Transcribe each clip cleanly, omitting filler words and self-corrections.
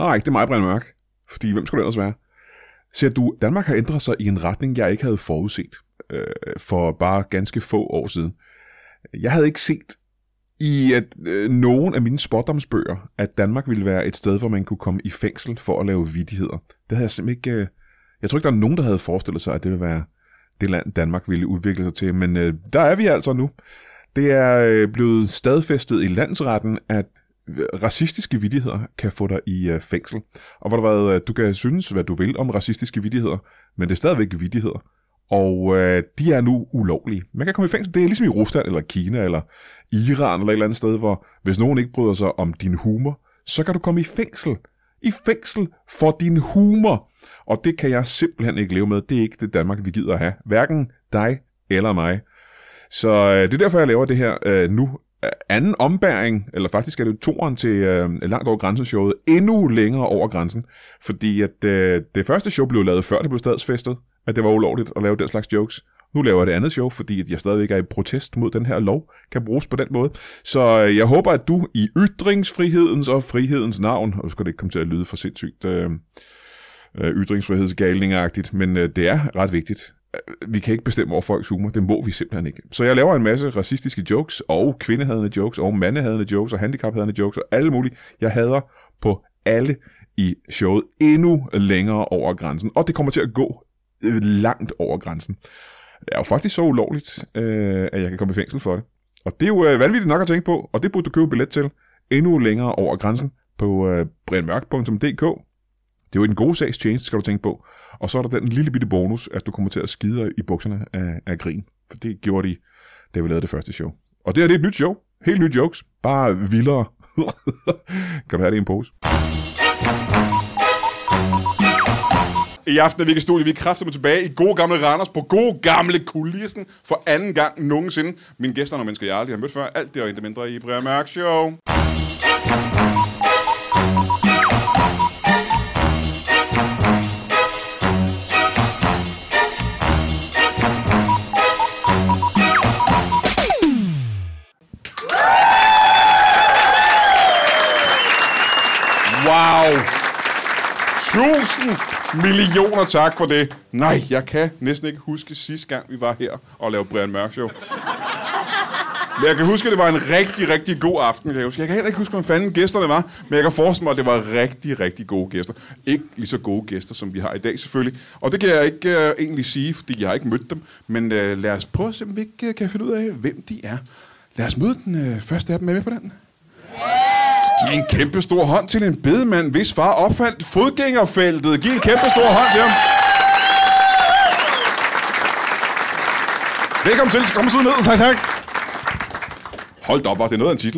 Nej, det er mig, Brian Mørk. Fordi hvem skulle det ellers være? Ser du, Danmark har ændret sig i en retning, jeg ikke havde forudset for bare ganske få år siden. Jeg havde ikke set i nogen af mine spådomsbøger, at Danmark ville være et sted, hvor man kunne komme i fængsel for at lave vittigheder. Det havde jeg simpelthen ikke... Jeg tror ikke, der er nogen, der havde forestillet sig, at det ville være det land, Danmark ville udvikle sig til. Men der er vi altså nu. Det er blevet stadfæstet i landsretten, at racistiske vittigheder kan få dig i fængsel. Og hvor der været, du kan synes, hvad du vil om racistiske vittigheder, men det er stadigvæk vittigheder. Og de er nu ulovlige. Man kan komme i fængsel. Det er ligesom i Rusland, eller Kina, eller Iran, eller et eller andet sted, hvor hvis nogen ikke bryder sig om din humor, så kan du komme i fængsel. I fængsel for din humor. Og det kan jeg simpelthen ikke leve med. Det er ikke det Danmark, vi gider at have. Hverken dig eller mig. Så det er derfor, jeg laver det her nu. Anden ombæring, eller faktisk er det toeren til langt over grænsen-showet, endnu længere over grænsen. Fordi at det første show blev lavet før det blev stadsfæstet, at det var ulovligt at lave den slags jokes. Nu laver jeg det andet show, fordi at jeg stadigvæk er i protest mod den her lov, kan bruges på den måde. Så jeg håber, at du i ytringsfrihedens og frihedens navn, og nu skal det ikke komme til at lyde for sindssygt ytringsfrihedsgalning-agtigt, men det er ret vigtigt. Vi kan ikke bestemme over folks humor, det må vi simpelthen ikke. Så jeg laver en masse racistiske jokes, og kvindehadende jokes, og mandehadende jokes, og handicaphadende jokes, og alle mulige. Jeg hader på alle i showet endnu længere over grænsen, og det kommer til at gå langt over grænsen. Det er jo faktisk så ulovligt, at jeg kan komme i fængsel for det. Og det er jo vanvittigt nok at tænke på, og det burde du købe billet til endnu længere over grænsen på brianmørk.dk. Det er jo en god sags tjeneste, skal du tænke på. Og så er der den lille bitte bonus, at du kommer til at skide i bukserne af grin. For det gjorde de, da vi lavede det første show. Og det her det er et nyt show. Helt nye jokes. Bare vildere. Kan du have det i en pose? I aften er vi i studiet. Vi er kraftigt tilbage i gode gamle Randers på gode gamle kulissen for anden gang nogensinde. Mine gæster er nogle mennesker, jeg aldrig har mødt før. Alt det og intet mindre i Brian Mørk Show. Wow! 1000 millioner tak for det. Nej, jeg kan næsten ikke huske sidste gang, vi var her og lavede Brian Mørk Show. Men jeg kan huske, at det var en rigtig, rigtig god aften. Jeg kan heller ikke huske, hvad fanden gæsterne var, men jeg kan forestille mig, at det var rigtig, rigtig gode gæster. Ikke lige så gode gæster, som vi har i dag selvfølgelig. Og det kan jeg ikke egentlig sige, fordi jeg har ikke mødt dem. Men lad os prøve at se, om vi ikke kan finde ud af, hvem de er. Lad os møde den første af dem. Er med på den? Giv en kæmpe stor hånd til en bedemand, hvis far opfandt fodgængerfeltet. Giv en kæmpe stor hånd til ham. Velkommen til. Kom og sidde ned. Tak, tak. Hold da op, det er noget af en titel.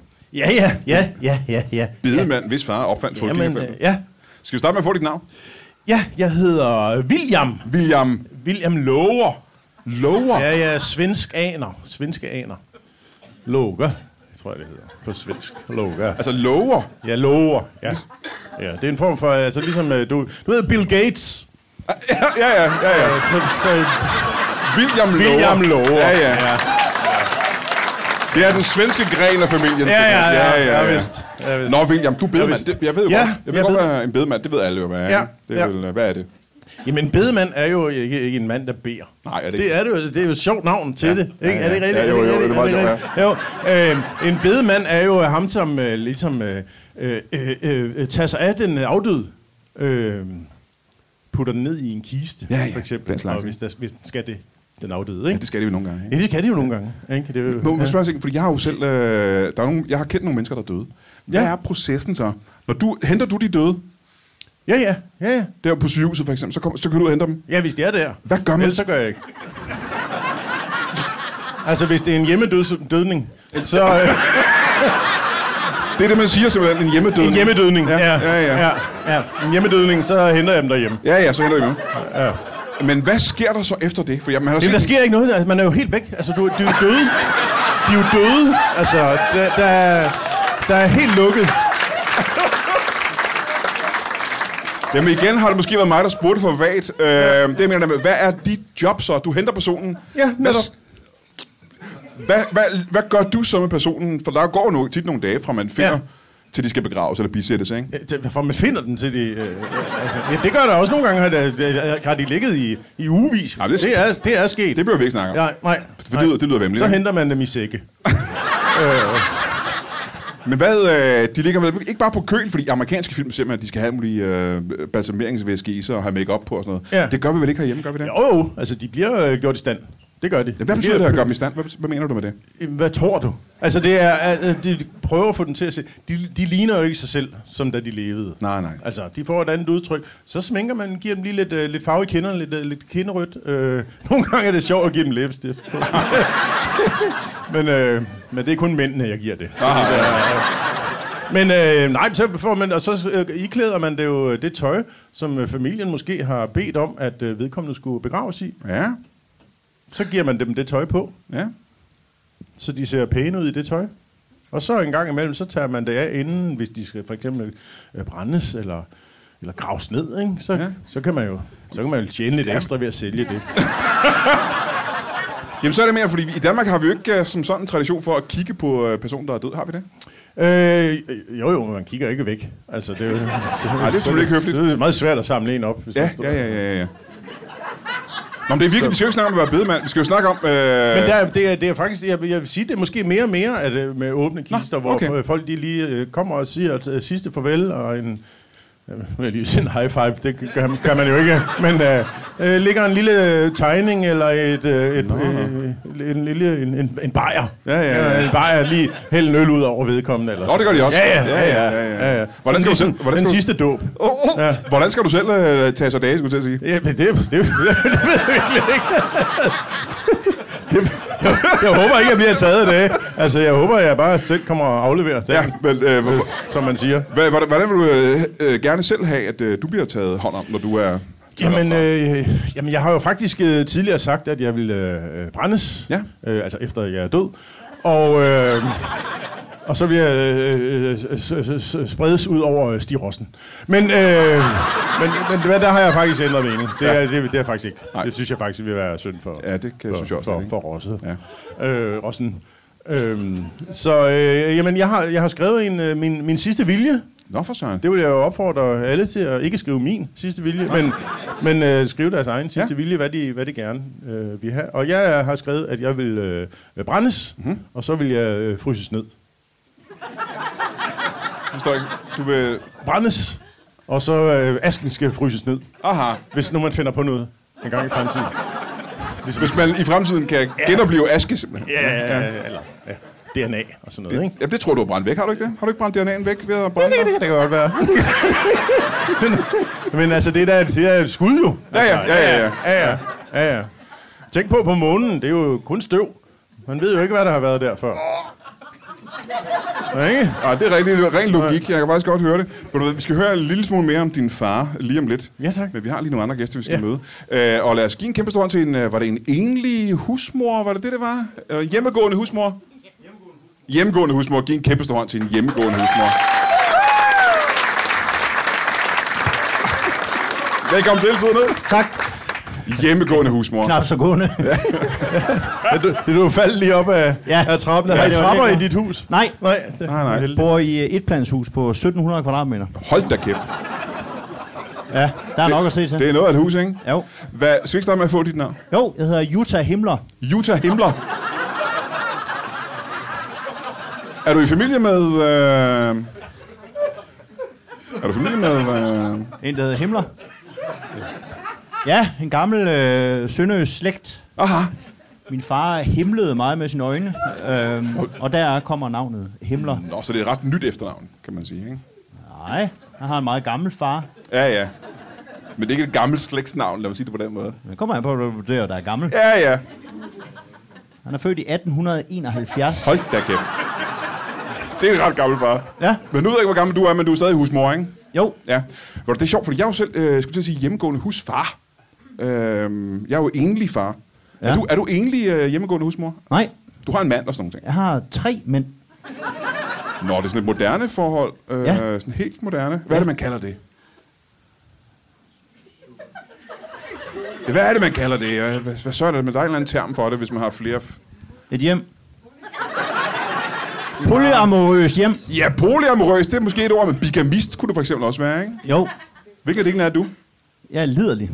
Ja. Bedemand, hvis far opfandt fodgængerfeltet. Ja. Skal vi starte med at få dit navn? Ja, jeg hedder William. William Lover. Lover? Ja, svensk-aner. Loger, tror jeg det hedder på svensk. Loger. Altså Lover? Ja, Lover. Ja. Ja, det er en form for, altså ligesom, du ved Bill Gates. Ja. Så, William Lover. Ja. Det er den svenske gren af familien. Ja, vist. Nå, William, du er bedemand. Jeg ved jo godt. Jeg ved godt, hvad en bedemand, det ved alle jo, hvad er. Ja. Det er vel, hvad er det? Jamen, en bedemand er jo ikke en mand, der beder. Nej, er det ikke? Det er jo et sjovt navn til det. Ikke? Er det ikke rigtigt? Ja, jo, det var sjovt, ja. En bedemand er jo ham, som ligesom tager sig af den afdøde. Putter den ned i en kiste, for eksempel. Den slags, og hvis den skal det. Den afdøde, ikke? Ja, det skal det jo nogle gange. Ikke? Ja, det skal det jo nogle gange. Ikke? Det er jo, nu spørger jeg, fordi jeg har jo selv... jeg har kendt nogle mennesker, der er døde. Hvad er processen så? Henter du de døde? Ja. Der på sygehuset for eksempel, så kan du ud og hente dem? Ja, hvis de er der. Hvad gør man? Ellers så gør jeg ikke. Altså, hvis det er en hjemmedødning, så... Det er det, man siger simpelthen, en hjemmedødning. En hjemmedødning, ja. En hjemmedødning, så henter jeg dem derhjemme. Ja, så henter jeg dem. Ja. Men hvad sker der så efter det? For der sker ikke noget. Altså, man er jo helt væk. Altså, de er jo døde. De er jo døde. Altså, der er helt lukket. Jamen igen har det måske været mig, der spurgte for vagt. Det mener jeg, hvad er dit job så? Du henter personen. Ja, netop. Hvad gør du så med personen? For der går jo tit nogle dage fra, man finder til de skal begraves eller bisættes, ikke? For man finder den til de... det gør der også nogle gange, har de ligget i ugevis. Ja, det er sket. Det behøver vi ikke snakke om. Nej. For det lyder vemmeligt. Så henter man dem i sække. Men hvad, de ligger vel ikke bare på køl, fordi amerikanske film ser man, at de skal have mulige balsameringsvæske i sig og have make-up på og sådan noget. Ja. Det gør vi vel ikke herhjemme, gør vi det? Jo, altså de bliver gjort i stand. Det gør de. Ja, hvad betyder det at gøre dem i stand? Hvad mener du med det? Hvad tror du? Altså det er, de prøver at få dem til at se. De ligner jo ikke sig selv, som da de levede. Nej. Altså, de får et andet udtryk. Så smænker man, giver dem lige lidt farve i kinderne, lidt kinderødt. Nogle gange er det sjovt at give dem læbestift. men det er kun mændene, jeg giver det. Men nej, så får man, og så iklæder man det jo det tøj, som familien måske har bedt om, at vedkommende skulle begraves i. Ja. Så giver man dem det tøj på. Ja. Så de ser pæne ud i det tøj. Og så en gang imellem, så tager man det af inden, hvis de skal for eksempel brændes eller graves ned, ikke? Så kan man jo tjene lidt ekstra ved at sælge det. Jamen så er det mere, fordi i Danmark har vi jo ikke som sådan en tradition for at kigge på personen, der er død. Har vi det? Jo, man kigger ikke væk. Altså, det er jo... Nej, det er selvfølgelig ikke høfligt. Det er meget svært at samle en op. Hvis Ja. Nå, men det er virkelig, vi skal jo ikke snakke om at være bedemand. Vi skal jo snakke om... Men det er faktisk, jeg vil sige, det er måske mere og mere at, med åbne kister, hvor folk de lige kommer og siger et sidste farvel og en... Jeg vil lige sige en high five, det kan man jo ikke. Men ligger en lille tegning eller en bajer. Ja. En bajer lige hælde en øl ud over vedkommende. Eller det gør de også. Ja. Hvordan skal du selv? Den sidste dåb. Ja. Hvordan skal du selv tage sig dage, skulle jeg til at sige? Ja, men det ved jeg virkelig ikke. Jeg håber ikke, jeg bliver taget af det. Altså, jeg håber, jeg bare selv kommer og afleverer det, som man siger. Hvordan vil du gerne selv have, at du bliver taget hånd om, når du er... Jamen, jeg har jo faktisk tidligere sagt, at jeg ville brændes. Ja. Altså, efter jeg er død. Og så vil jeg spredes ud over stigrossen. Men der har jeg faktisk ændret mening. Det er faktisk ikke. Nej. Det synes jeg faktisk vil være synd for. Ja, det kan jeg synes også. For rosset. Ja. Rossen. Jamen, jeg har skrevet min sidste vilje. Nå, for søren. Det vil jeg jo opfordre alle til at ikke skrive min sidste vilje, men skrive deres egen sidste vilje, hvad de gerne vil have. Og jeg har skrevet, at jeg vil brændes, og så vil jeg fryses ned. Forstår ikke. Du vil... Brændes, og så asken skal fryses ned. Aha. Hvis nu man finder på noget en gang i fremtiden. Hvis man i fremtiden kan genopleve aske, simpelthen. Eller DNA og sådan noget, ikke? Ja, det tror du har brændt væk, har du ikke det? Har du ikke brændt DNA'en væk ved at brænde? Det kan godt være. men altså, det er et skud jo. Ja. Tænk på månen, det er jo kun støv. Man ved jo ikke, hvad der har været der før. Nej, det er ren logik. Jeg kan faktisk godt høre det. Vi skal høre en lille smule mere om din far lige om lidt. Ja, tak. Men vi har lige nogle andre gæster, vi skal møde. Og lad os give en kæmpe stor hånd til en... Var det en enlig husmor? Var det var? Hjemmegående husmor? Hjemmegående husmor. Giv en kæmpe stor hånd til en hjemmegående husmor. Velkommen til, sidde ned. Tak. Hjemmegående husmor. Knap så gående. Du faldt lige op af trappen. Har I trapper i dit hus? Nej. Nej. Bor i et planshus på 1700 kvadratmeter. Hold da kæft. Ja, der er nok at se til. Det er noget af et hus, ikke? Jo. Skal vi ikke starte med at få dit navn? Jo, jeg hedder Jutta Himmler. Jutta Himmler? Er du i familie med... Er du i familie med... En, der hedder Himmler. Ja, en gammel sønderjysk slægt. Aha. Min far himlede meget med sine øjne, og der kommer navnet Himmler. Nå, så det er et ret nyt efternavn, kan man sige, ikke? Nej, han har en meget gammel far. Ja. Men det er ikke et gammelt slægtsnavn, lad mig sige det på den måde. Det kommer an på, at du vurderer, der er gammel. Ja. Han er født i 1871. Hold da kæft. Det er en ret gammel far. Ja. Men nu ved jeg ikke, hvor gammel du er, men du er stadig husmor, ikke? Jo. Ja. Det er sjovt, fordi jeg er jo selv, skulle til at sige, hjemmegående husfar. Jeg er jo enlig far. Ja. Er du enlig hjemmegående husmor? Nej. Du har en mand og sådan noget. Jeg har 3 mænd. Nå, det er sådan et moderne forhold. Ja. Sådan helt moderne. Hvad er det, man kalder det? Hvad er det, man kalder det? Hvad så er det? Men der er en eller anden term for det, hvis man har flere... Et hjem. Polyamorøst hjem. Ja, polyamorøs, det er måske et ord, men bigamist kunne det for eksempel også være, ikke? Jo. Hvilket af delene er du? Jeg er liderlig.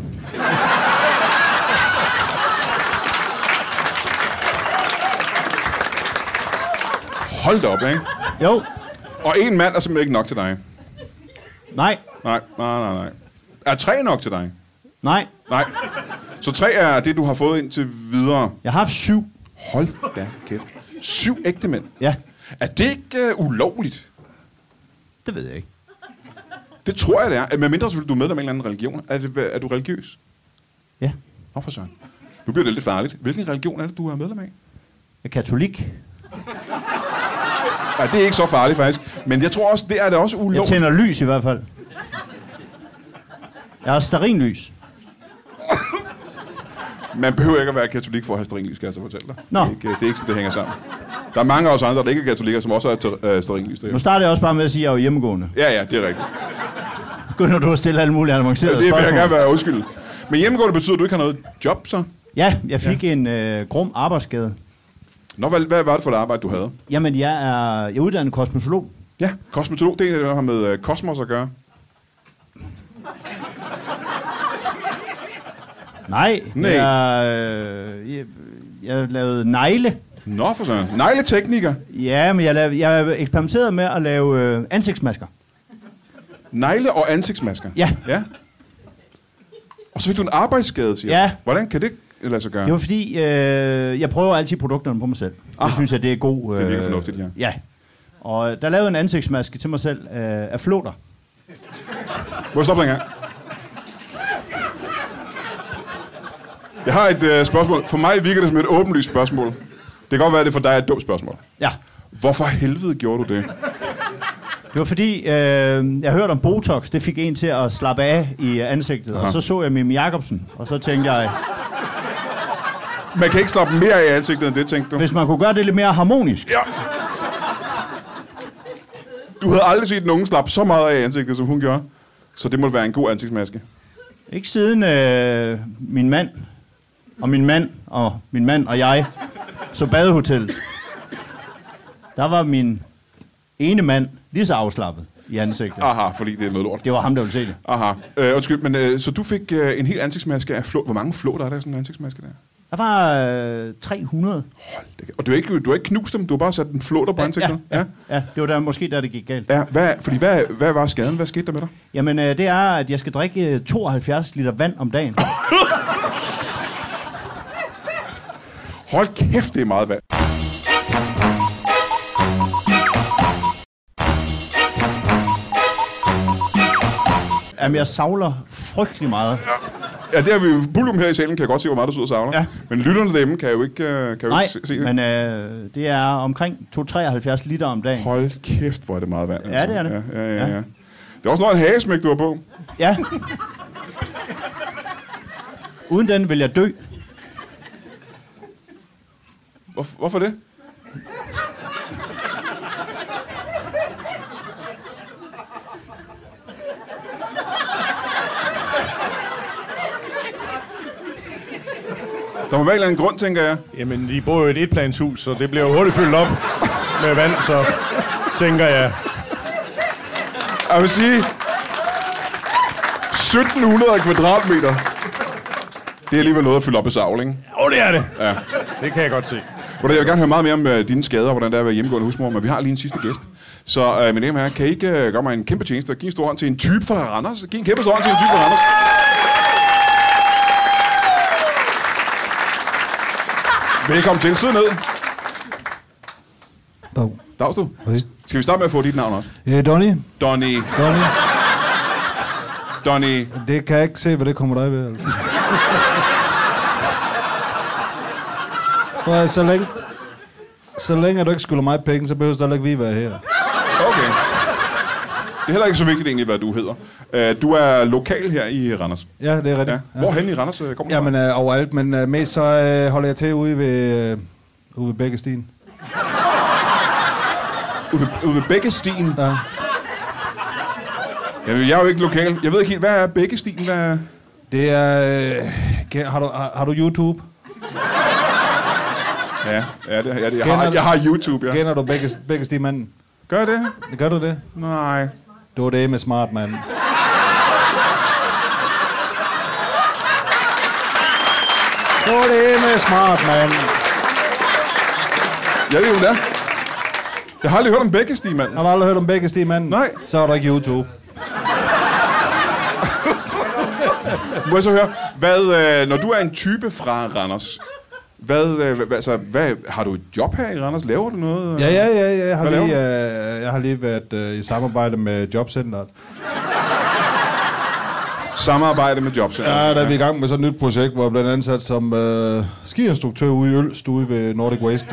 Hold da op, ikke? Jo. Og en mand er simpelthen ikke nok til dig. Nej. Nej. Er 3 nok til dig? Nej. Nej. Så 3 er det, du har fået indtil videre. Jeg har haft 7. Hold da kæft. 7 ægte mænd. Ja. Er det ikke ulovligt? Det ved jeg ikke. Det tror jeg, det er. Men mindre selvfølgelig, du er medlem af en eller anden religion. Er du religiøs? Ja. Nå for søren. Nu bliver det lidt farligt. Hvilken religion er det, du er medlem af? Jeg er katolik. Ja, det er ikke så farligt faktisk. Men jeg tror også, det er det også ulovligt. Jeg tænder lys i hvert fald. Jeg har stearinlys. Man behøver ikke at være katolik for at have stearinlys, skal jeg så fortælle dig. Nå. Det er ikke sådan, det hænger sammen. Der er mange af os andre, der ikke er katolikker, som også har stearinlys. Nu starter jeg også bare med at sige, at jeg er hjemmegående. Ja, det er rigtigt. Begynder du at stille alle mulige avancerede Det vil spørgsmål? jeg gerne være undskyld. Men hjemmegående betyder, at du ikke har noget job, så? Ja, jeg fik en grum arbejdsskade. Nå, hvad var det for et arbejde, du havde? Jamen, jeg er uddannet kosmetolog. Ja, kosmetolog, det er det, der har med kosmos at gøre. Nej. Nej. Jeg lavede negle. Nå, for sådan. Negletekniker. Ja, men jeg eksperimenterede med at lave ansigtsmasker. Negle- og ansigtsmasker? Ja. Og så fik du en arbejdsskade, siger Ja. du. Hvordan kan det lade sig gøre? Det var fordi, jeg prøver altid produkterne på mig selv. Aha. Jeg synes, at det er god... Det virker fornuftigt, ja. Ja. Og der lavede en ansigtsmaske til mig selv af flåter. Må jeg stoppe en gang? Jeg har et spørgsmål. For mig virker det som et åbenlyst spørgsmål. Det kan godt være, at det for dig er et dumt spørgsmål. Ja. Hvorfor helvede gjorde du det? Det var fordi, jeg hørte om Botox. Det fik en til at slappe af i ansigtet. Aha. Og så jeg Mimi Jacobsen. Og så tænkte jeg, Man kan ikke slappe mere af ansigtet end det, tænkte du? hvis man kunne gøre det lidt mere harmonisk. Ja. Du havde aldrig set nogen slappe så meget af ansigtet, som hun gjorde. Så det må være en god ansigtsmaske. Ikke siden min mand og jeg så Badehotellet. Der var min ene mand lige så afslappet i ansigtet. Aha, fordi det er noget lort. Det var ham, der ville se det. Aha. Undskyld, men så du fik en hel ansigtsmaske af flåt. Hvor mange flåter er der i sådan en ansigtsmaske der? Der var 300. Hold da. Og du har ikke knust dem, du har bare sat en flåter på ansigtet? Ja, det var måske der, det gik galt. Ja, hvad var skaden? Hvad skete der med dig? Jamen, det er, at jeg skal drikke 72 liter vand om dagen. Hold kæft, det er meget vand. Jamen, jeg savler frygtelig meget. Ja, det har vi publikum her i salen, kan jeg godt se, hvor meget du sidder og savler. Ja. Men lytterne derhjemme kan jo ikke, Nej, ikke se det. men det er omkring 273 liter om dagen. Hold kæft, hvor er det meget vand. Ja, det er det. Ja. Det er også noget af en hagesmæk, du har på. Ja. Uden den vil jeg dø. Hvorfor det? Der må være en eller anden grund, tænker jeg. Jamen, de bor jo i et etplanshus, så det bliver jo hurtigt fyldt op med vand, så tænker jeg... Jeg vil sige... 1700 kvadratmeter. Det er alligevel noget at fylde op i savl, ikke? Det er det. Ja. Det kan jeg godt se. Jeg vil gerne høre meget mere om dine skader, og hvordan det er at være hjemmegående husmor, men vi har lige en sidste gæst. Så mine damer og herrer, kan I ikke gøre mig en kæmpe tjeneste og give en stor hånd til en type fra Randers? Giv en kæmpe stor hånd til en type fra Randers. Velkommen til. Sid ned. Dag. Dags du. Skal vi starte med at få dit navn også? Donny. Donny. Det kan jeg ikke se, hvad det kommer dig ved, altså. Så længe du ikke skylder mig penge, så behøver du heller ikke vi være her. Okay. Det er heller ikke så vigtigt egentlig, hvad du hedder. Du er lokal her i Randers. Ja, det er rigtigt. Ja. Hvorhen i Randers kommer du fra? Jamen, overalt, men mest så holder jeg til ude ved Bækkestien. Ude ved Bækkestien? Ja. Jamen, jeg er jo ikke lokal. Jeg ved ikke helt, hvad er Bækkestien? Hvad er... Det er... har du YouTube? Ja, jeg har YouTube, ja. Kender du begge Stig-manden? Gør jeg det? Gør du det? Nej. Du er det med smart, mand. Du er det med smart, mand. Ja, det er jo det. Jeg har aldrig hørt om begge Stig-manden. Har du aldrig hørt om begge Stig-manden? Nej. Så er der ikke YouTube. Må jeg så høre, når du er en type fra Randers, hvad har du et job her i Randers? Laver du noget? Ja. Jeg har lige været i samarbejde med Jobcenteret. Samarbejde med Jobcenteret? Ja, der er vi i gang med sådan et nyt projekt, hvor jeg blev ansat som skiinstruktør ude i Ølst, ude ved Nordic Waste.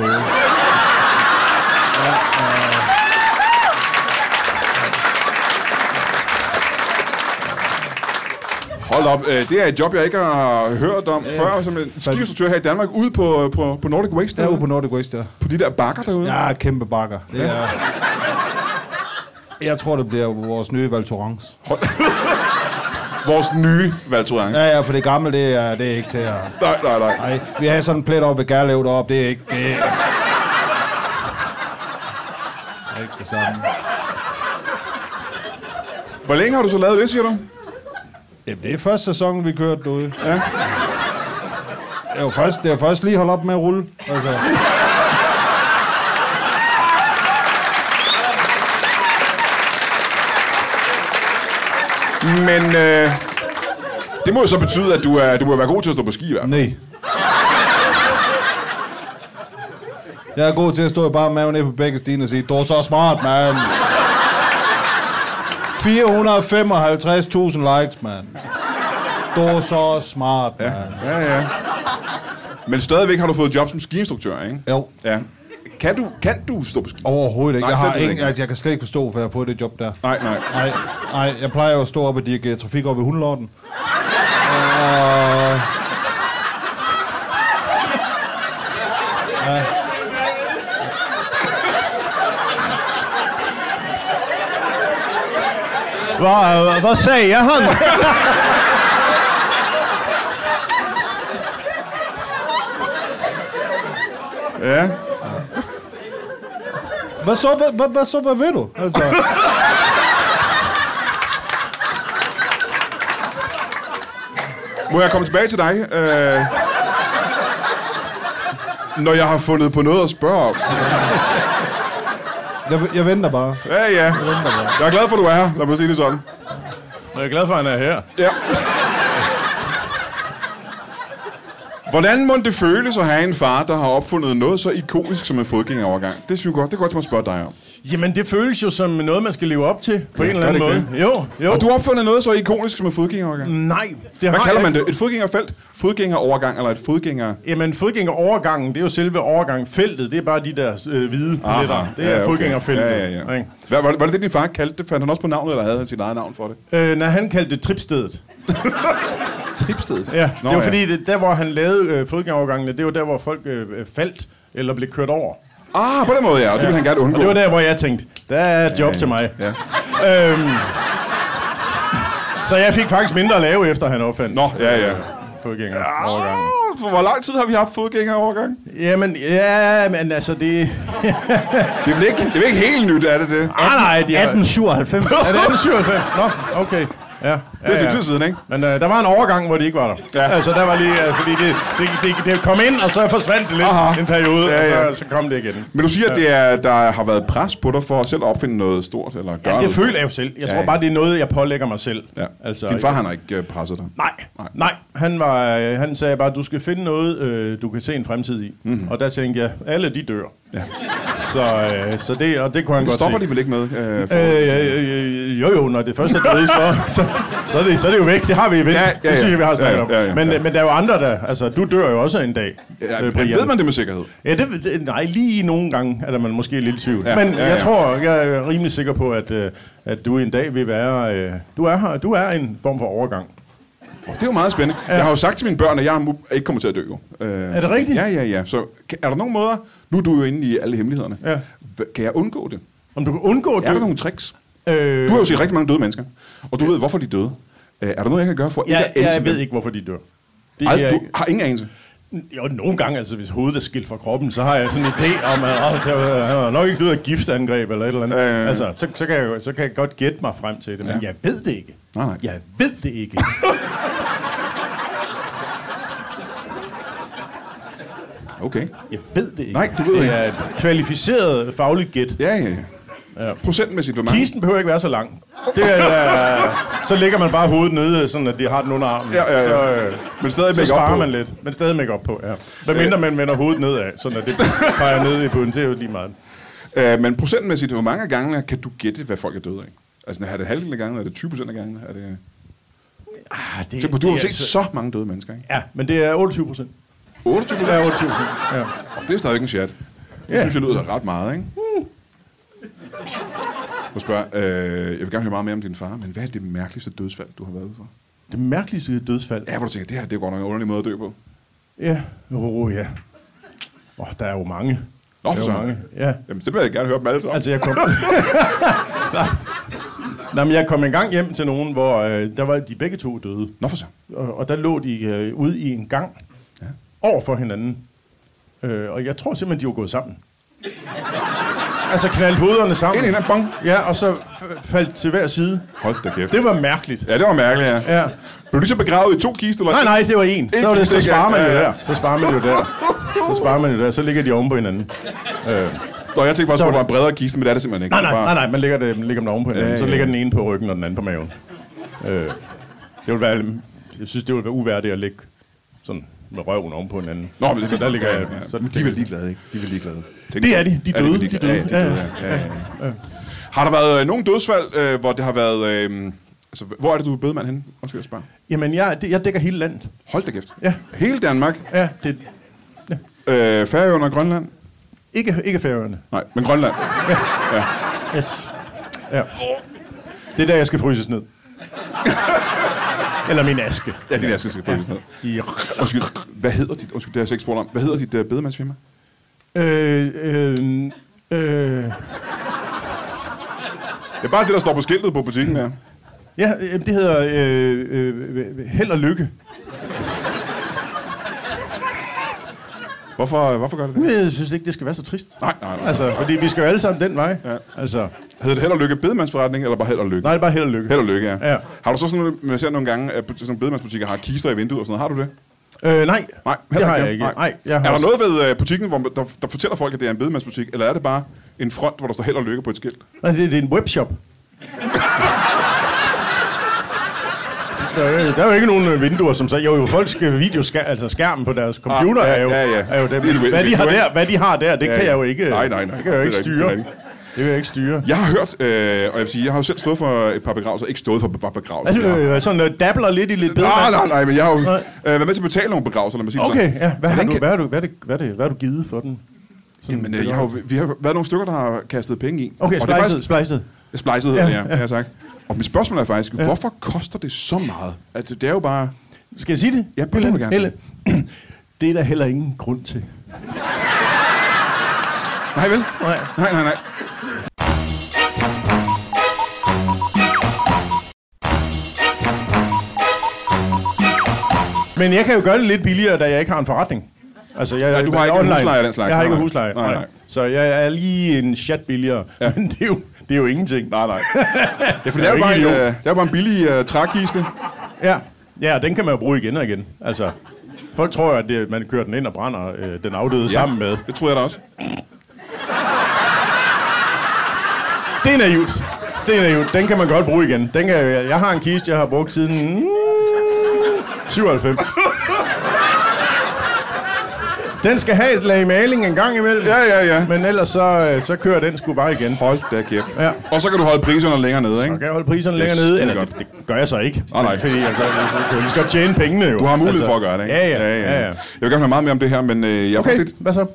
Hold op, det er et job, jeg ikke har hørt om før, som en skiinstruktør her i Danmark, ude på Nordic Waste. Ja, ude på Nordic Waste, ja. På de der bakker derude? Ja, kæmpe bakker. Det er... Jeg tror, det bliver vores nye Val Thorens. Vores nye Val Thorens? Ja, for det gamle, det er ikke til at... Nej. Vi har sådan en plet op ved Gærlev deroppe, det er ikke... Det er ikke det samme. Hvor længe har du så lavet det, siger du? Jamen, det er første sæson, vi kørte derude. Ja. Det er jo først lige holdt op med at rulle. Altså. Men det må jo så betyde, at du må være god til at stå på ski, i hvert fald. Nej. Jeg er god til at stå i bare maven nede på begge stien og sige, du er så smart, mand. 455.000 likes, mand. Du er så smart, mand. Ja. Men stadigvæk har du fået job som skiinstruktør, ikke? Jo. Ja. Kan du stå på ski? Overhovedet ikke. Nej, jeg kan slet ikke forstå, hvorfor jeg har fået det job der. Nej. Jeg plejer jo at stå op og dirigere trafik op i Hundelorten. Ja. Hvad sagde han? Ja. Hvad ved du? Altså. Må jeg komme tilbage til dig? Når jeg har fundet på noget at spørge om. Jeg venter bare. Ja. Jeg er glad for, at du er her. Lad mig sige det sådan. Jeg er glad for, at han er her. Ja. Hvordan må det føles at have en far, der har opfundet noget så ikonisk som en fodgængerovergang? Det synes jeg godt. Det er godt, at man spørger dig om. Jamen, det føles jo som noget, man skal leve op til på en eller anden måde. Jo. Og du har opfundet noget så ikonisk som en fodgængerovergang? Nej, det har Hvad kalder man det? Et fodgængerfelt? Fodgængerovergang eller et fodgænger... Jamen, fodgængerovergangen, det er jo selve overgangfeltet. Det er bare de der hvide billetter. Det er fodgængerfeltet. Ja. Var det din far kaldte det? Fandt han også på navnet, eller havde han sit eget navn for det? Nej, han kaldte det tripstedet. Tripstedet? Ja, det var fordi, der hvor han lavede fodgængerovergangene, det var der, hvor folk faldt eller blev kørt over. På den måde, ja. Og det ville han gerne undgå. Og det var der, hvor jeg tænkte, der er et job til mig. Ja. Så jeg fik faktisk mindre at lave, efter han opfandt. Ja. Fodgængerovergangen. For hvor lang tid har vi haft fodgængerovergang? Men altså det... Det er vel ikke helt nyt, er det det? Nej, 1897. Er det 1897? Nå, okay. Ja, det er tid siden, ikke? Men der var en overgang, hvor de ikke var der. Ja. Altså, der var lige... fordi det kom ind, og så forsvandt det lidt en periode, og så kom det igen. Men du siger, at der har været pres på dig for at selv opfinde noget stort, eller gøre noget? Det føler jeg jo selv. Jeg tror bare, det er noget, jeg pålægger mig selv. Ja. Altså, din far, han har ikke presset dig? Nej. Han sagde bare, du skal finde noget, du kan se en fremtid i. Mm-hmm. Og der tænkte jeg, alle de dør. Ja. Så det, og det kunne han godt se. Stopper de vel ikke med? Jo, når det først er døde, så er det jo væk. Det har vi i vent. Det synes jeg, vi har snakket om. Men der er jo andre, der... Altså, du dør jo også en dag. Ved man det med sikkerhed? Ja, nej, lige nogle gange er der man måske lidt i tvivl. Men jeg tror, jeg er rimelig sikker på, at du en dag vil være... Du er en form for overgang. Det er jo meget spændende. Ja. Jeg har jo sagt til mine børn, at jeg ikke kommer til at dø. Er det rigtigt? Ja. Så er der nogle måder... Nu er du jo inde i alle hemmelighederne. Ja. Kan jeg undgå det? Om du kan undgå det? Er der nogle tricks? Du har jo set rigtig mange døde mennesker. Og du ved, hvorfor de døde. Er der noget, jeg kan gøre for ikke at ende? Jeg ved ikke, hvorfor de dør. Du har ingen anelse? Jo, nogle gange, altså hvis hovedet er skilt fra kroppen, så har jeg sådan en idé om, at han har nok ikke død af giftangreb eller et eller andet. Altså, så kan jeg godt gætte mig frem til det, men jeg ved det ikke. Nej. Jeg ved det ikke. Okay. Jeg ved det ikke. Nej, du ved ikke. Det er et kvalificeret fagligt gæt. Ja. Procentmæssigt, hvor mange? Kisten behøver ikke være så lang. Det er, så lægger man bare hovedet nede, sådan at de har den under armen. Ja. Så, men stadig så make sparer op på. man lidt. Men stadig make op på, ja. Hvad mindre man vender hovedet nedad, sådan at det peger ned i bunden. Det er jo lige meget. Men procentmæssigt, hvor mange gange kan du gætte, hvad folk er døde af? Altså, er det halvdelen af gangen? Er det 20% af gangen? Er det... Du har set så mange døde mennesker, ikke? Ja, men det er 28%. 28%? Det er 28%, ja. Og det er stadig en chat. Det synes jeg lyder ret meget, ikke? Jeg spørger, jeg vil gerne høre meget mere om din far, men hvad er det mærkeligste dødsfald, du har været ude for? Det mærkeligste dødsfald? Ja, hvor du tænker, det er godt nok en underlig måde at dø på. Ja, ja. Der er jo mange. Nå, for så. Mange. Ja. Jamen, det vil jeg gerne høre dem alle sammen. Altså, jeg kom... Nej, men jeg kom en gang hjem til nogen, hvor der var de begge to døde. Nå, for så. Og der lå de ude i en gang over for hinanden. Og jeg tror simpelthen, de var gået sammen. Altså knaldt hovederne sammen. En bong. Ja, og så faldt til hver side. Hold da kæft. Det var mærkeligt. Ja, det var mærkeligt, ja. Ja. Blev du så begravet i 2 kister? Eller? Nej, det var en. Så sparer man jo der. Så sparer man jo der. Så ligger de oven på hinanden. Nå, jeg tænkte faktisk, at det var en bredere kiste, men det er det simpelthen ikke. Nej, man lægger dem oven på hinanden. Så ligger den ene på ryggen, og den anden på maven. Det vil være... Jeg synes, det ville være uværdigt at ligge sådan med røven oven på hinanden. Nå, men så der ligger jeg... Men de er vel ligeglade, ikke? De er vel ligeglade. Det er de. De er døde. Ja. Har der været nogen dødsfald, hvor det har været... altså, hvor er det, du er bedemand henne? Undskyld, jeg spørger. Jamen, jeg dækker hele landet. Hold da kæft. Ja. Hele Danmark? Ja, det... Ja. Færøerne og Grønland? Ikke Færøerne. Nej, men Grønland. Ja. Yes. Ja. Det er der, jeg skal fryses ned. Eller min aske. Ja, din aske skal fryses ned. Ja. Undskyld, hvad hedder dit... Undskyld, det har jeg ikke spurgt om. Hvad hedder dit bedemandsfirma? Det er bare det, der står på skiltet på butikken her. Ja, det hedder held og lykke. Hvorfor gør det det? Jeg synes ikke, det skal være så trist. Nej. Altså, fordi vi skal jo alle sammen den vej. Ja. Altså. Hedder det held og lykke bedemandsforretning, eller bare held og lykke? Nej, det er bare held og lykke. Held og lykke, ja. Ja. Har du så sådan noget, man ser nogle gange, at sådan nogle bedemandsbutikker har kister i vinduet og sådan noget. Har du det? Nej, det har jeg ikke. Nej, er der noget ved butikken, hvor der fortæller folk, at det er en bedemandsbutik, eller er det bare en front, hvor der står held og lykke på et skilt? Nej, det er en webshop. Der er jo ikke nogen vinduer, som så... Jo, folks skærmen på deres computer er jo dem. Hvad de har der, det kan jeg jo ikke... Nej. Det kan jeg jo ikke styre. Det kan jeg ikke styre. Jeg har hørt, og jeg vil sige, jeg har jo selv stået for et par begravelser, ikke stået for et par begravelser. Sådan dabler lidt i lidt bedre. Nej, men jeg har jo været med til at betale nogle begravelser, lad mig sige okay, ja. Hvad har du givet for den? Jamen, vi har været nogle stykker, der har kastet penge i. Okay, splicet. Splicet hedder det, ja, sagt. Og mit spørgsmål er faktisk, hvorfor koster det så meget? Altså, det er jo bare... Skal jeg sige det? Ja, det vil jeg gerne sige. Det er der heller ingen grund til. Nej, vel? Nej. Men jeg kan jo gøre det lidt billigere, da jeg ikke har en forretning. Altså, du har ikke online. Husleje af den slags. Jeg har ikke husleje. Nej. Så jeg er lige en chat billigere. Ja. Men det er jo ingenting. Nej. Ja, for det er jo bare en billig trækiste. Ja, den kan man jo bruge igen og igen. Altså, folk tror at man kører den ind og brænder den afdøde sammen med. Det tror jeg da også. Det er naivt. Den kan man godt bruge igen. Jeg har en kiste, jeg har brugt siden 97. Den skal have et lag maling en gang imellem. Ja. Men ellers så kører den sgu bare igen. Hold da kæft. Ja. Og så kan du holde priserne længere nede, ikke? Så kan jeg holde priserne længere nede. Eller det gør jeg så ikke. Nej. Fordi jeg kan jo lige så godt tjene pengene jo. Du har mulighed for at gøre det, ikke? Ja. Jeg vil gerne høre meget mere om det her, men jeg okay, hvad så?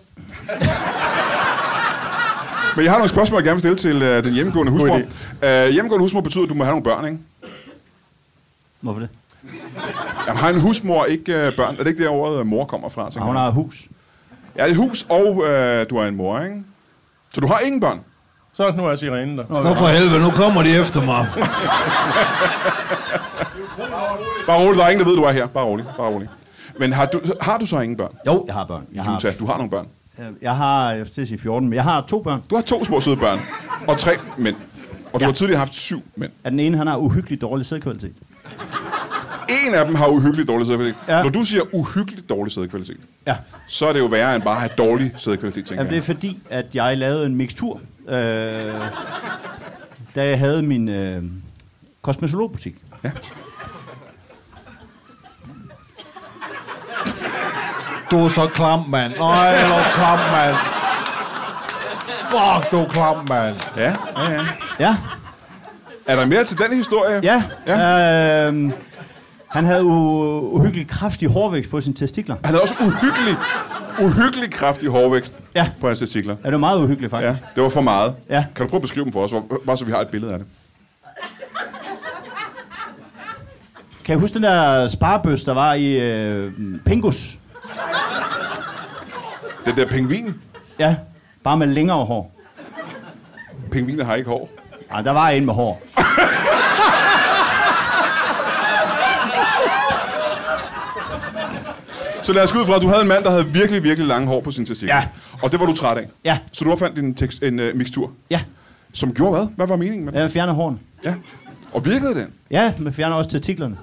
Men jeg har nogle spørgsmål, jeg gerne vil stille til den hjemmegående husmor. Hjemmegående husmor betyder, at du må have nogle børn, ikke? Hvorfor det? Jamen, har en husmor ikke børn? Er det ikke det, ordet mor kommer fra? Ja, hun har et hus. Ja, det er et hus, og du er en mor, ikke? Så du har ingen børn? Så nu er sirenen der. Så for helvede, nu kommer de efter mig. Bare rolig, der er ingen, der ved, du er her. Bare rolig. Men har du så ingen børn? Jo, jeg har børn. Du har nogle børn? Jeg har, jeg skal sige 14, men jeg har 2 børn. Du har 2 små søde børn, og 3 mænd. Og du har tidligere haft 7 mænd. At den ene, han har uhyggelig dårlig sædkvalitet. En af dem har uhyggelig dårlig sædkvalitet. Ja. Når du siger uhyggelig dårlig sædkvalitet, Ja. så er det jo værre end bare at have dårlig sædkvalitet, tænker Jamen, det er fordi, at jeg lavede en mixtur, da jeg havde min kosmetologbutik. Ja. Du er så klam, mand. Nej, du er klam, mand. Fuck, du er klam, mand. Ja. Ja, Er der mere til den historie? ja. Han havde uhyggelig kraftig hårvækst på sine testikler. Han havde også uhyggelig kraftig hårvækst på hans testikler. Ja, det var meget uhyggeligt, faktisk. Ja, det var for meget. Ja. Kan du prøve at beskrive dem for os, bare så vi har et billede af det? Kan jeg huske den der sparebøs, der var i Pingus? Den der pingvin. Ja, bare med længere hår. Pingviner har ikke hår. Nej, der var en med hår. Så lad os gå ud fra, at du havde en mand, der havde virkelig lange hår på sin testikler. Ja. Og det var du træt af. Ja. Så du opfandt en mixtur. Ja, Som gjorde hvad? Hvad var meningen med den? jeg fjerner hårene. Ja. Og virkede den? Ja, men fjerner også testiklerne.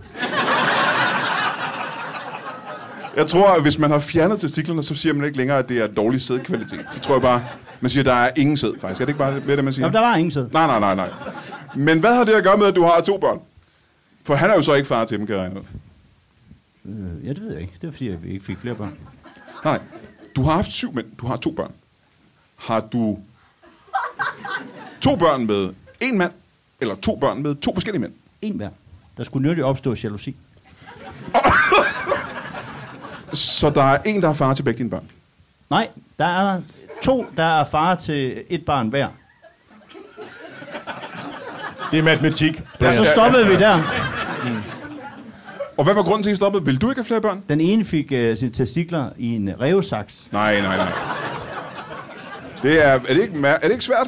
Jeg tror, at hvis man har fjernet testiklerne, så siger man ikke længere, at det er dårlig sædkvalitet. Så tror jeg bare, man siger, at der er ingen sæd, faktisk. Er det ikke bare det, man siger? Jamen, der var ingen sæd. Nej. Men hvad har det at gøre med, at du har 2 børn? For han er jo så ikke far til dem, kan jeg regne ud. Ja, det ved jeg ikke. Det er fordi, jeg ikke fik flere børn. Nej. Du har haft 7 mænd. Du har 2 børn. Har du 2 børn med 1 mand, eller 2 børn med 2 forskellige mænd? En hver. Der skulle nødigt opstå jalousi. Så der er en, der er far til begge dine børn? Nej, der er 2, der er far til 1 barn hver. Det er matematik. Og så stoppede vi der. Og hvad var grunden til, at I stoppede? Vil du ikke have flere børn? Den ene fik sine testikler i en rævesaks. Nej. Er det ikke svært?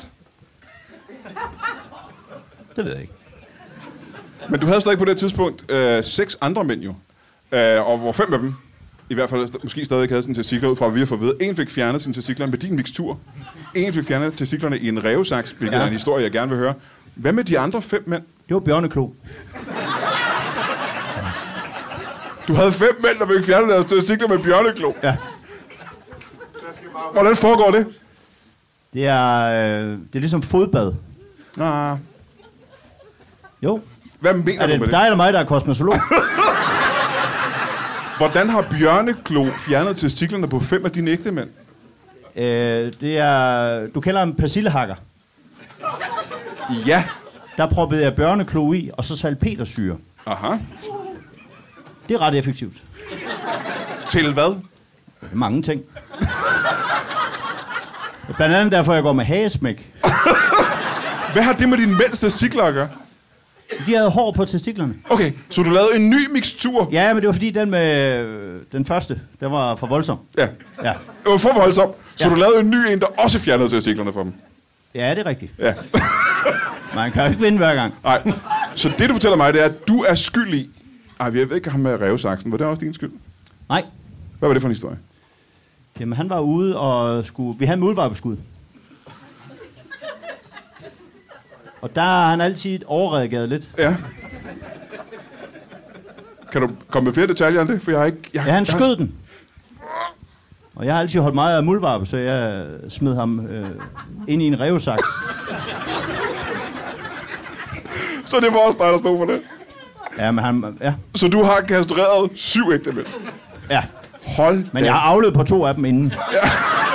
Det ved jeg ikke. Men du havde stadig på det tidspunkt 6 andre mænd jo. Og hvor 5 af dem i hvert fald måske stadig havde sine testikler ud fra, hvad vi har fået ved. En fik fjernet sine testikler med din mixtur. En fik fjernet testiklerne i en rævesaks, hvilket er en historie, jeg gerne vil høre. Hvad med de andre 5 mænd? Det var bjørneklo. Du havde 5 mænd, der fik fjernet deres testikler med bjørneklo. Ja. Hvordan foregår det? Det er ligesom fodbad. Ah. Jo. Hvad mener Er du det med det? dig eller mig, der er kosmetolog? Hvordan har bjørneklo fjernet testiklerne på 5 af dine ægtemænd? Det er... Du kender en persillehakker. Ja. Der proppede jeg bjørneklo i, og så salpetersyre. Aha. Det er ret effektivt. Til hvad? Mange ting. Blandt andet derfor, jeg går med hagesmæk. Hvad har det med dine mænds testikler at gøre? De havde hår på testiklerne. Okay, så du lavede en ny mixtur? Ja, men det var fordi den med den første, den var for voldsom. Ja. Ja, Det var for voldsomt. Så Ja. du lavede en ny en, der også fjernede testiklerne for dem? ja det er rigtigt. Ja. Man kan jo ikke vinde hver gang. Nej. Så det, du fortæller mig, det er, at du er skyld i... Ej, jeg ved ikke ham med rævesaksen. Var det også din skyld? Nej. Hvad var det for en historie? Jamen, han var ude og skulle... Vi havde muldvarpeskud. Og der har han altid overreageret lidt. Ja. Kan du komme med flere detaljer om det? For jeg har ikke... Ja, han skød den. Og jeg har altid holdt meget af muldvarpe, så jeg smed ham ind i en rævesaks. Så det var også dig, der stod for det? Ja, men han... Ja. Så du har kastreret 7 ægtemænd? Ja. Hold Men jeg har avlet på 2 af dem inden. Ja.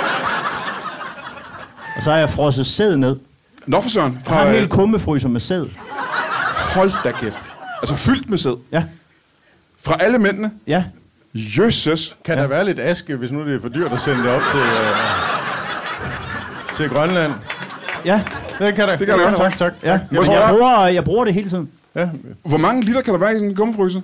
Og så har jeg frosset sæd ned. Nå for søren. Jeg har en hel kummefryser med sæd. Hold da kæft. Altså fyldt med sæd? Ja. Fra alle mændene? Ja. Jøsses. Kan der være lidt aske, hvis nu det er for dyrt at sende det op til Grønland? Ja. Det kan der. Det kan der godt. Tak. Ja. Må Men jeg jeg bruger det hele tiden. Ja. Hvor mange liter kan der være i sådan en gummifryser?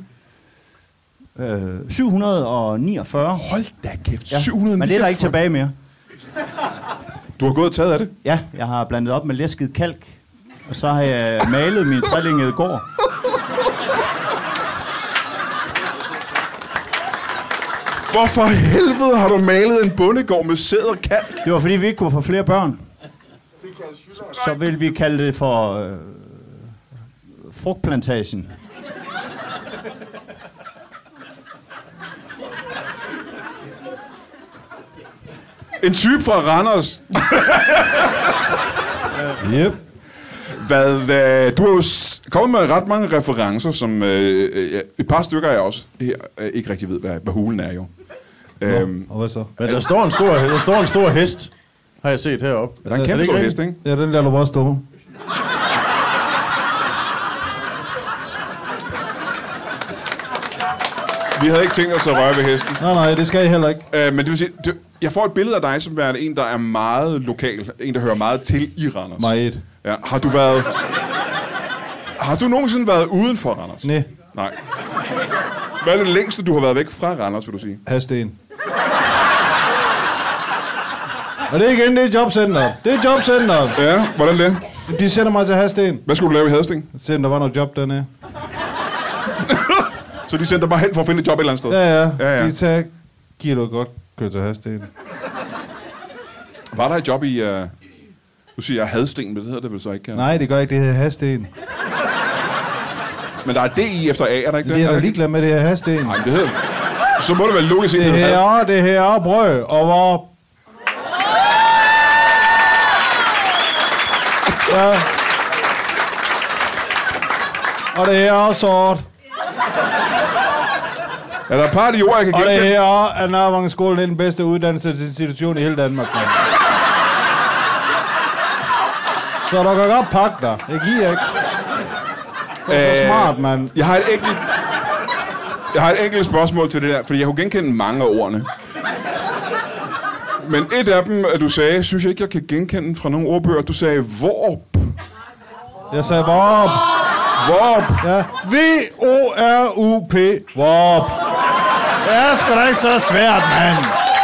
749. Hold da kæft. Ja. 700 Men det er der ikke tilbage mere. Du har gået og taget af det? Ja, jeg har blandet op med læsket kalk. Og så har jeg malet min trillingede gård. Hvorfor helvede har du malet en bondegård med sæd og kalk? Det var fordi, vi ikke kunne få flere børn. Så ville vi kalde det for frugtplantagen. En type fra Randers. Yep. Du har jo kommet med ret mange referencer, som et par stykker jeg også ikke rigtig ved, hvad hulen er jo. Og hvad så? Men der står en stor hest, har jeg set heroppe. Ja, der er en kæmpe stor hest, ikke? Ja, den lader du bare stå. Vi havde ikke tænkt os at røre ved hesten. Nej, det skal I heller ikke. Men det vil sige, jeg får et billede af dig som værende en, der er meget lokal. En, der hører meget til i Randers. Meget. Ja, har du nogensinde været uden for Randers? Nej. Hvad er det længste, du har været væk fra Randers, vil du sige? Hadsten. Og det er igen, det er jobcenteret. Det er jobcenteret. Ja, hvordan det? De sender mig til Hadsten. Hvad skulle du lave i Hadsten? Der var noget job dernede. Så de sendte dig bare hen for at finde et job et eller andet sted? Ja. De sagde, giver du godt køre til Hadsten. Var der et job i... Du siger, jeg Hadsten, men det hedder det vel så ikke? Nej, det gør ikke. Det hedder Hadsten. Men der er DI efter A, er der ikke det? Det er da ligeglad med, det her Hadsten. Nej, det hedder... Så må det være logisk, det her er brød, og hvor... Ja. Og det her er sort. Er der et par af de ord, jeg kan genkende? Og det her er Nørrevangerskolen, den bedste uddannelsesinstitution i hele Danmark. Man. Så du kan godt pakke dig. Jeg giver ikke. Det er så smart, mand. Jeg har et enkelt spørgsmål til det der, fordi jeg kunne genkende mange af ordene. Men et af dem, at du sagde, synes jeg ikke, jeg kan genkende fra nogle ordbøger. Du sagde vorp. Jeg sagde vorp. Vorp. Ja. V-O-R-U-P. Vorp. Det er sgu da ikke så svært, mand.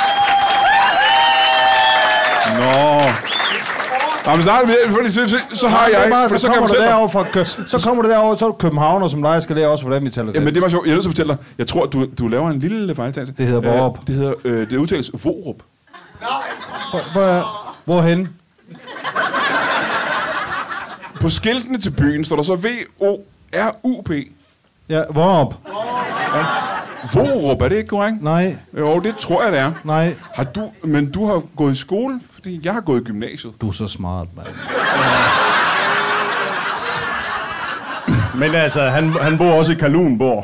Nå. Jamen, så har jeg... Så kommer du derover, så er du københavner, som dig skal lære også, hvordan vi taler det. Jamen, det var sjovt. Jeg er nødt til at fortælle dig. Jeg tror, du laver en lille fejltagelse. Det hedder vorp. Det udtales vorup. Hvorhen? På skiltene til byen står der så V-O-R-U-P. Ja, vorp. Ja. Vorup, er det ikke korrekt? Nej. Jo, det tror jeg, det er. Nej. Men du har gået i skole, fordi jeg har gået i gymnasiet. Du er så smart, mand. Men altså, han bor også i Kalundborg.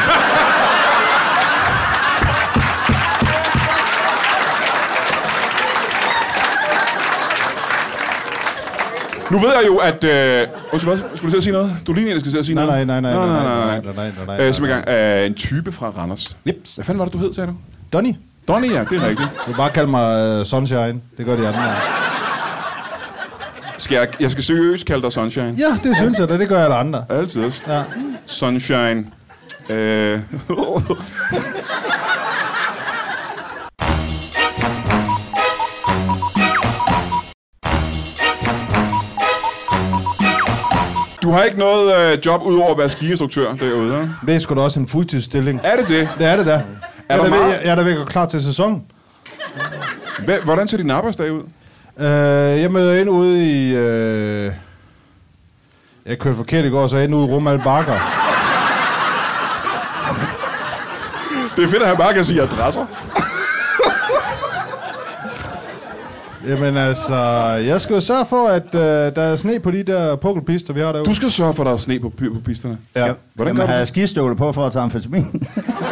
Nu ved jeg jo, at... Skulle du til at sige noget? Du ligner, at jeg skal til at sige noget. Nej. Som en type fra Randers. Yep. Hvad fanden var det, du hed, sagde du? Donny. Donny, ja, det er rigtigt. Du kan bare kalde mig Sunshine. Det gør de andre. Jeg skal seriøst kalde dig Sunshine? Ja, det synes jeg da. Det gør jeg da andre. Altid også. Ja. Sunshine. Du har ikke noget job udover at være skiinstruktør derude, eller? Det er sgu da også en fuldtidsstilling. Er det det? Det er det da. Jeg er da ved at gå klar til sæsonen. Hvordan ser din arbejdsdag ud? Jeg møder ind ude i... Jeg kørte forkert i går, så jeg endte ude i Rumal Bakker. Det er fedt, at han bare kan sige adresser. Jamen altså, jeg skal jo sørge for, at der er sne på de der pukkelpister, vi har derude. Du skal sørge for, at der er sne på pisterne? Ja. Hvordan skal man have skistøvle på for at tage amfetamin?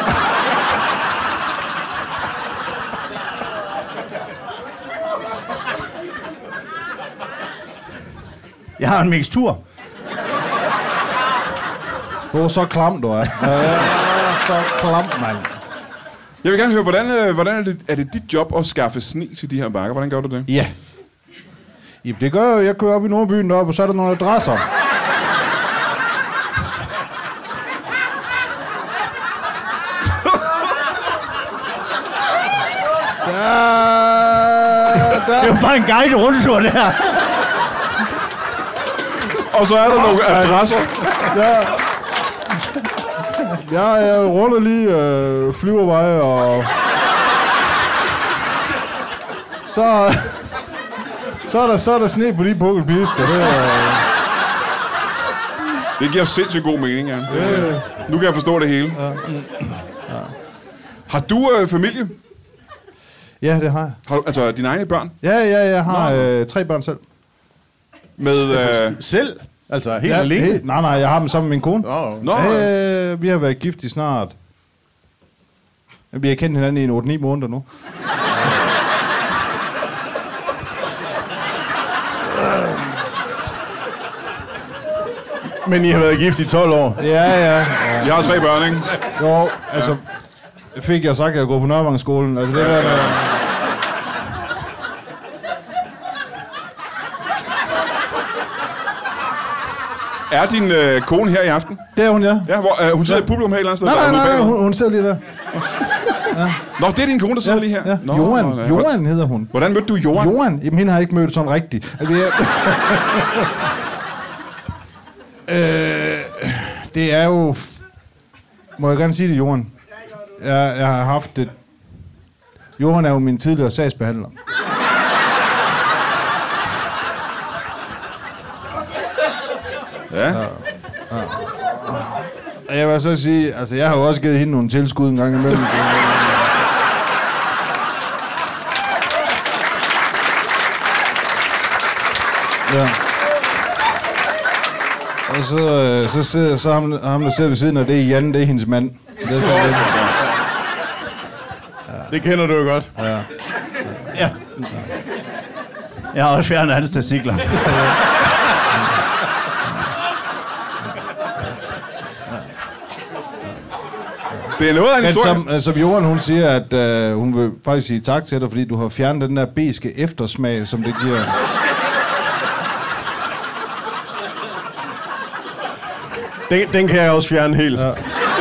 Jeg har en mikstur. Du er så klam, du er. Så klam, mand. Jeg vil gerne høre, hvordan er det dit job at skaffe sne til de her bakker? Hvordan gør du det? Ja. Jamen, det gør jeg. Jeg kører op i Nordbyen deroppe, og så er der nogle adresser. Det er jo bare en guide rundtur, det her. Og så er der nogle adresser. Jeg runder lige flyverveje og så er der sne på de pukkelpister. Det giver sindssygt god mening, ja. Nu kan jeg forstå det hele. Ja. Har du familie? Ja, det har jeg. Har du, altså dine egne børn? Ja, jeg har 3 børn selv. Med... Selv? Altså helt alene? Nej, jeg har dem sammen med min kone. Vi har været gift i snart... Vi har kendt hinanden i 8-9 måneder nu. Men I har været gift i 12 år? Ja. Jeg har 3 børn, ikke? Jo, altså... Fik jeg sagt, at jeg går på Nørrevangsskolen. Altså, det der... Er din kone her i aften? Det er hun, ja. Ja, hvor, hun sidder i publikum her et eller andet sted? Nej, hun sidder lige der. Ja. Nå, det er din kone, der sidder lige her? Ja. Nå, Johan hedder hun. Hvordan mødte du Johan? Johan? Jamen, hende har jeg ikke mødt sådan rigtigt. Altså, det er jo... Må jeg gerne sige det, Johan? Jeg har haft det... Johan er jo min tidligere sagsbehandler. Ja. Og jeg vil så sige, altså jeg har jo også givet hende nogle tilskud en gang imellem. Ja. Og så ham der sidder ved siden af, det er Jan, det er hendes mand. Det er så lidt. Det kender du jo godt. Ja. Jeg har også fjernet hans testikler. Det er noget af en historie. Som Johan, hun siger, at hun vil faktisk sige tak til dig, fordi du har fjernet den der beske eftersmag, som det giver. Den kan jeg også fjerne helt. Ja.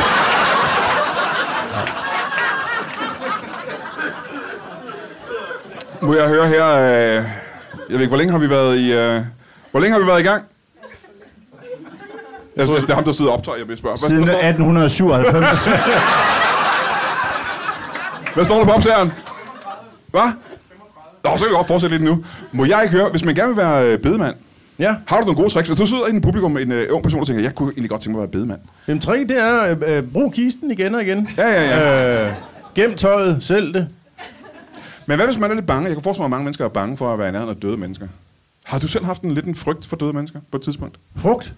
Må jeg høre her... jeg ved ikke, hvor længe har vi været i... hvor længe har vi været i gang? Jeg synes, det er ham, der sidder og optager, jeg vil spørge. Siden 1897. Hvad står der på optageren? Hvad? Nå, så kan vi godt fortsætte lidt nu. Må jeg ikke høre, hvis man gerne vil være bedemand, ja. Har du nogle gode tricks? Hvis du sidder i en publikum med en ung person, og tænker, jeg kunne egentlig godt tænke mig at være bedemand. Jamen, trick, det er brug kisten igen og igen. Ja. Gem tøjet, sælg det. Men hvad hvis man er lidt bange? Jeg kan forestille mig, at mange mennesker er bange for at være i nærheden af døde mennesker. Har du selv haft en frygt for døde mennesker på et tidspunkt? Frugt?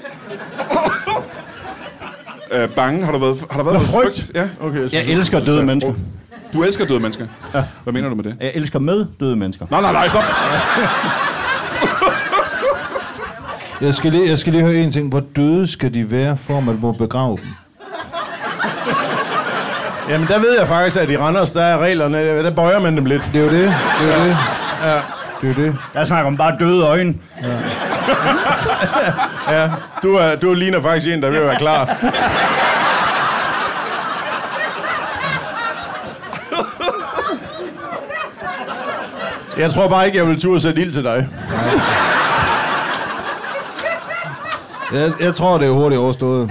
Bange? Har der været noget frygt? Ja. Okay, jeg elsker døde mennesker. Du elsker døde mennesker? Ja. Hvad mener du med det? Jeg elsker med døde mennesker. Nej, stop! Jeg skal lige høre en ting. Hvor døde skal de være, for at man må begrave dem? Jamen, der ved jeg faktisk, at i Randers, der er reglerne, der bøjer man dem lidt. Det er jo det. Ja. Det er det. Jeg snakker om bare døde øjne. Ja, du ligner faktisk en, der vil være klar. Jeg tror bare ikke, jeg vil turde sætte ild til dig. Jeg tror, det er hurtigt overstået.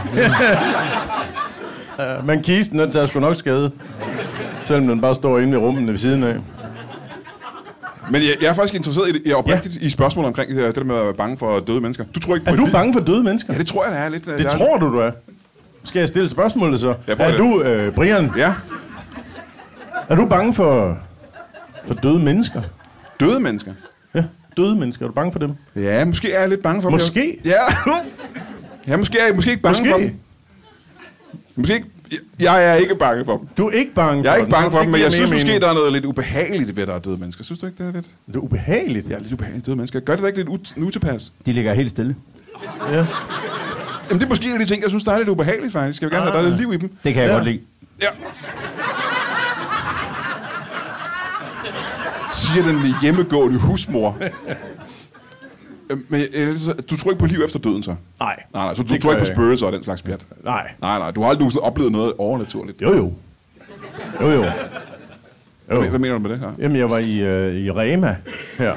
Ja, men kisten, den tager sgu nok skade. Selvom den bare står inde i rummet ved siden af. Men jeg er faktisk interesseret i spørgsmålet omkring det der med at være bange for døde mennesker. Du tror ikke på er du bange for døde mennesker? Ja, det tror jeg, det er lidt. Det tror du er. Skal jeg stille spørgsmålet så? Ja, er du, Brian? Ja. Er du bange for døde mennesker? Døde mennesker? Ja, døde mennesker. Er du bange for dem? Ja, måske er jeg lidt bange for dem. Måske? Ja. Ja, måske er jeg ikke bange for dem. Måske ikke. Jeg er ikke bange for dem. Du er ikke bange for dem? Jeg er ikke bange for dem, men jeg synes måske, der er noget lidt ubehageligt ved, at der er døde mennesker. Synes du ikke, det er lidt? Det er ubehageligt? Ja, lidt ubehageligt døde mennesker. Gør det da ikke lidt utilpas? De ligger helt stille. Ja. Jamen, det er måske en af de ting, jeg synes, der er lidt ubehageligt, faktisk. Jeg vil gerne have, der er lidt liv i dem. Det kan jeg godt lide. Ja. Siger den hjemmegående husmor. Men du tror ikke på liv efter døden, så? Nej. Så du tror ikke på spøgelser og den slags pjat? Nej. Du har aldrig oplevet noget overnaturligt? Jo. Hvad mener du med det her? Jamen, jeg var i Rema her.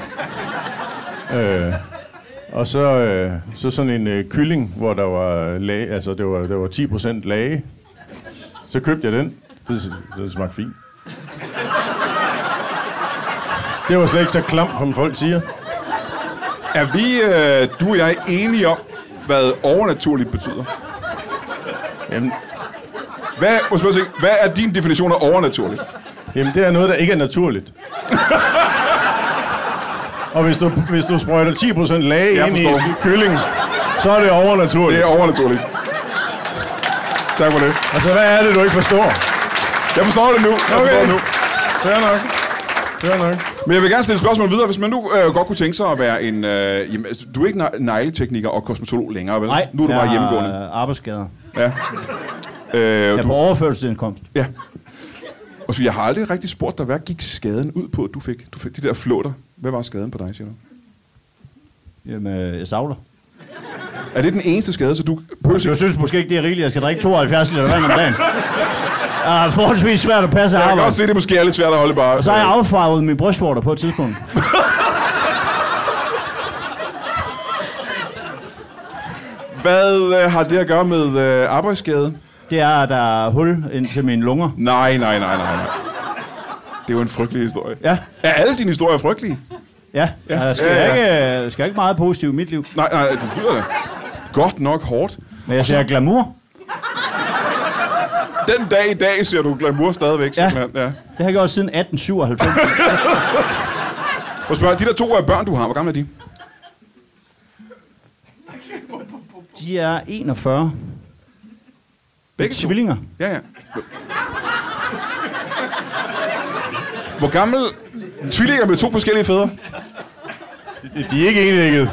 Og så sådan en kylling, hvor der var lage, altså der var 10% lage. Så købte jeg den. Det smagte fint. Det var slet ikke så klamt, som folk siger. Er vi, du og jeg, enige om, hvad overnaturligt betyder? Jamen, Hvad er din definition af overnaturligt? Jamen, det er noget, der ikke er naturligt. Og hvis du sprøjter 10% lag ind i kylling, så er det overnaturligt. Det er overnaturligt. Tak for det. Altså, hvad er det, du ikke forstår? Jeg forstår det nu. Fair nok. Men jeg vil gerne stille et spørgsmål videre. Hvis man nu godt kunne tænke sig at være en... du er ikke negletekniker og kosmetolog længere, vel? Nej, nu er du bare hjemmegående. Arbejdsskader. Ja. Jeg er på overførselsindkomst. Ja. Og så jeg har aldrig rigtig spurgt dig, hvad gik skaden ud på, at du fik de der flåter? Hvad var skaden på dig, siger du? Jamen, jeg savler. Er det den eneste skade, så du... Jeg synes måske ikke, det er rigeligt. Jeg skal drikke 72 liter vand om dagen. Det er forholdsvis svært at passe arbejde. Jeg kan også se, det måske er lidt svært at holde bare... Og så har jeg affarvet min brystvorter på et tidspunkt. Hvad har det at gøre med arbejdsskade? Det er, at der er hul ind til mine lunger. Nej. Det er jo en frygtelig historie. Ja. Er alle dine historier frygtelige? Ja. Der skal ikke meget positivt i mit liv. Nej, det lyder da godt nok hårdt. Men jeg ser glamour. Den dag i dag ser du glamour stadigvæk. Ja. Ja. Det har jeg gjort siden 1897. Og spørg, de der 2 børn, du har, hvor gamle er de? De er 41. Begge tvillinger. Ja. Hvor gammel? Tvillinger med 2 forskellige fædre? De er ikke enægget.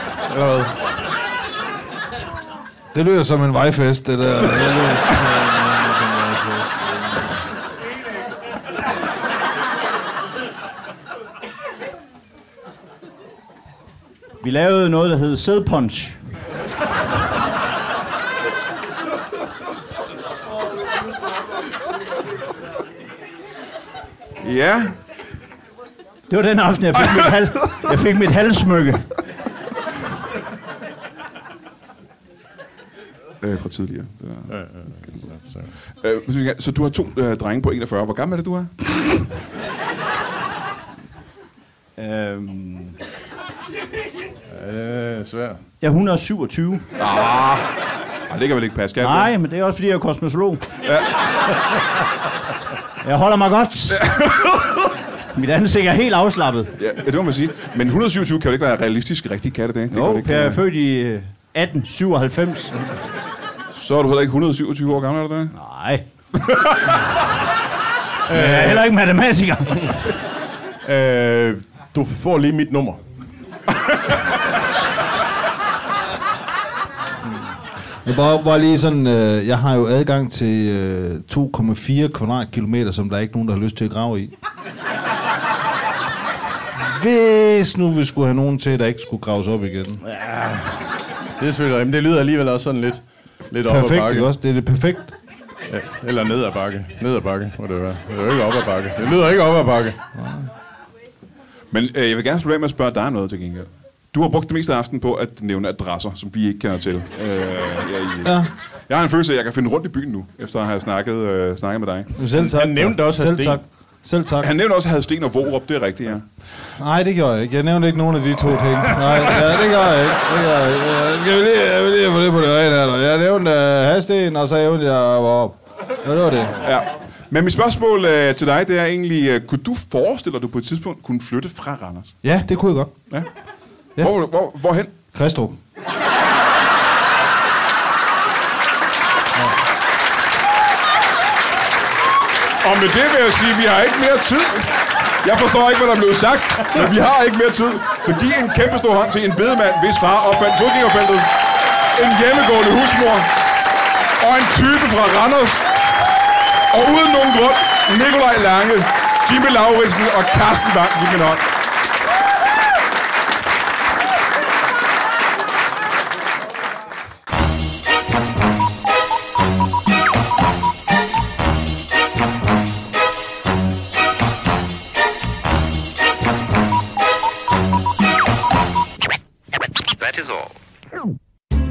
Det lyder som en vejfest, det der. Vi lavede noget, der hed sædpunch. Ja. Det var den aften, jeg fik mit halssmykke. Fra tidligere. Så du har 2 drenge på 41. Hvor gammel er det, du er? Svært. Jeg er 127. Det kan vel ikke passe, kan Nej, det? men det er også, fordi jeg er kosmetolog. Ja. Jeg holder mig godt. Mit ansigt er helt afslappet. Ja, det må man sige. Men 127 kan jo ikke være realistisk rigtigt, kan det? Jo, for jeg er født i 1897. Så er du heller ikke 127 år gammel, er du det? Nej. Jeg er heller ikke matematiker. Du får lige mit nummer. Jeg bare lige sådan, jeg har jo adgang til 2,4 kvadratkilometer, som der er ikke nogen, der har lyst til at grave i. Hvis nu vi skulle have nogen til, der ikke skulle graves op igen. Ja, det er selvfølgelig, men det lyder alligevel også sådan lidt op ad bakke. Perfekt, ikke også? Det er det perfekt. Ja, eller ned ad bakke. Ned ad bakke, må det være. Det er jo ikke op ad bakke. Det lyder ikke op ad bakke. Men jeg vil gerne slutte af med at spørge dig noget til gengæld. Du har brugt det meste af aftenen på at nævne adresser, som vi ikke kender til. Ja. Jeg har en følelse af, at jeg kan finde rundt i byen nu, efter at have snakket med dig. Selv tak. Han nævnte også Hadsten. Selv tak. Han nævnte også Hadsten og Vorup, det er rigtigt, ja. Nej, det gjorde jeg ikke. Jeg nævnte ikke nogen af de 2 ting. Nej, det gør jeg ikke. Jeg vil lige få det på det rene her. Jeg nævnte Hadsten, og så nævnte jeg Vorup. Ja, det var det. Ja. Men mit spørgsmål til dig, det er egentlig, kunne du forestille dig, at du på et tidspunkt kunne flytte fra Randers? Ja, det kunne jeg godt. Ja. Ja. Hvorhen? Kristrup. Og med det vil jeg sige, at vi har ikke mere tid. Jeg forstår ikke, hvad der er blevet sagt, men vi har ikke mere tid. Så giv en kæmpe stor hånd til en bedemand, hvis far opfandt fodgængerfeltet. En hjemmegående husmor. Og en type fra Randers. Og uden nogen grund, Nikolaj Lange, Jimmy Lauritsen og Carsten Bang i min hånd.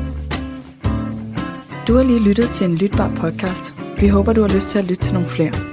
Du har lige lyttet til en lytbar podcast. Vi håber, du har lyst til at lytte til nogle flere.